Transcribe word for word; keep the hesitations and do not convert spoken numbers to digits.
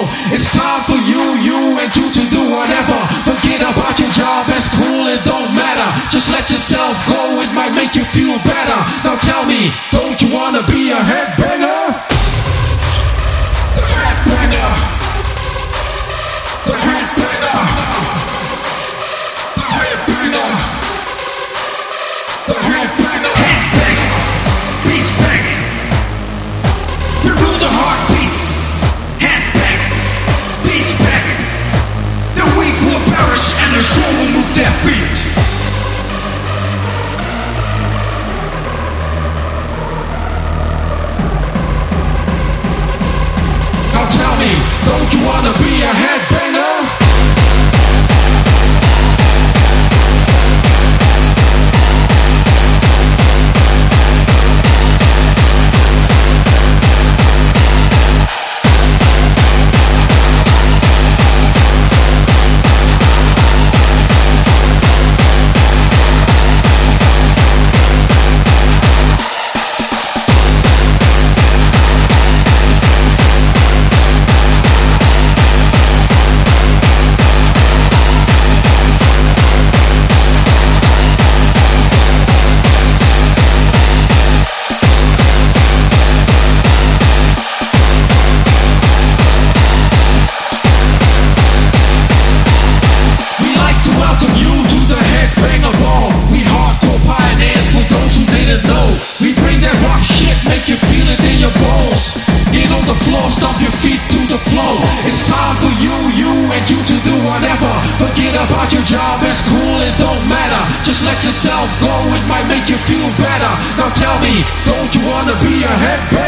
It's time for you, you and you to do whatever. Forget about your job, that's cool, it don't matter. Just let yourself go, it might make you feel better. Now tell me, don't you wanna be a headbanger? The headbanger. The headbanger. The headbanger. The headbanger. Headbanger. Beats banging. You rule the heartbeats. Headbanger. Beats banging. The weak will perish and the strong will move their feet. Now tell me, don't you wanna be a headbanger? We bring that rock shit, make you feel it in your bones. Get on the floor, stomp your feet to the flow. It's time for you, you and you to do whatever. Forget about your job, it's cool, it don't matter. Just let yourself go, it might make you feel better. Now tell me, don't you wanna be a headbanger?